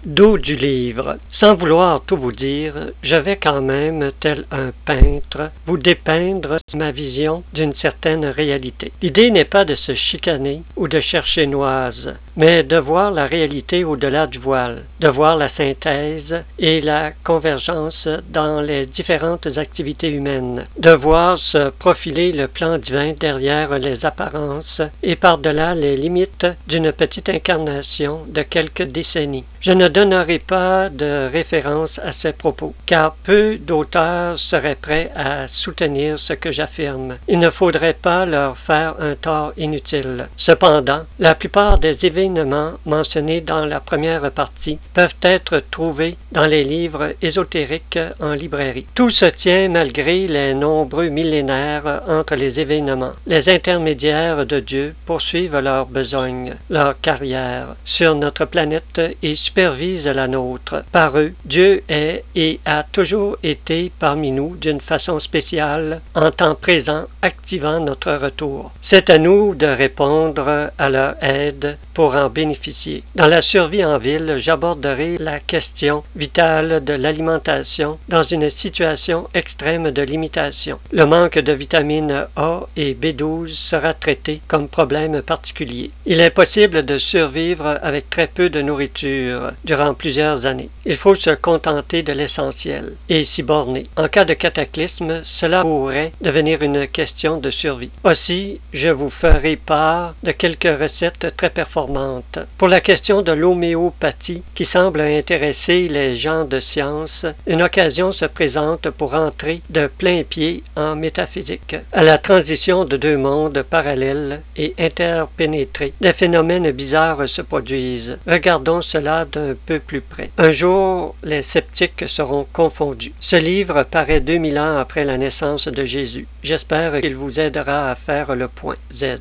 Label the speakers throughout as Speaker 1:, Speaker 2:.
Speaker 1: Dos du livre. Sans vouloir tout vous dire, je vais quand même, tel un peintre, vous dépeindre ma vision d'une certaine réalité. L'idée n'est pas de se chicaner ou de chercher noise, mais de voir la réalité au-delà du voile, de voir la synthèse et la convergence dans les différentes activités humaines, de voir se profiler le plan divin derrière les apparences et par-delà les limites d'une petite incarnation de quelques décennies. Je ne donnerai pas de référence à ces propos, car peu d'auteurs seraient prêts à soutenir ce que j'affirme. Il ne faudrait pas leur faire un tort inutile. Cependant, la plupart des événements mentionnés dans la première partie peuvent être trouvés dans les livres ésotériques en librairie. Tout se tient malgré les nombreux millénaires entre les événements. Les intermédiaires de Dieu poursuivent leur besogne, leur carrière sur notre planète et supervise la nôtre. Par eux, Dieu est et a toujours été parmi nous d'une façon spéciale, en temps présent, activant notre retour. C'est à nous de répondre à leur aide pour en bénéficier. Dans la survie en ville, j'aborderai la question vitale de l'alimentation dans une situation extrême de limitation. Le manque de vitamines A et B12 sera traité comme problème particulier. Il est possible de survivre avec très peu de nourriture durant plusieurs années. Il faut se contenter de l'essentiel et s'y borner. En cas de cataclysme, cela pourrait devenir une question de survie. Aussi, je vous ferai part de quelques recettes très performantes. Pour la question de l'homéopathie qui semble intéresser les gens de science, une occasion se présente pour entrer de plein pied en métaphysique. À la transition de deux mondes parallèles et interpénétrés, des phénomènes bizarres se produisent. Regardons cela d'un peu plus près. Un jour, les sceptiques seront confondus. Ce livre paraît 2000 ans après la naissance de Jésus. J'espère qu'il vous aidera à faire le point. Z.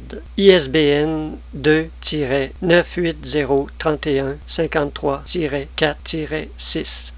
Speaker 1: ISBN 2-9803153-4-6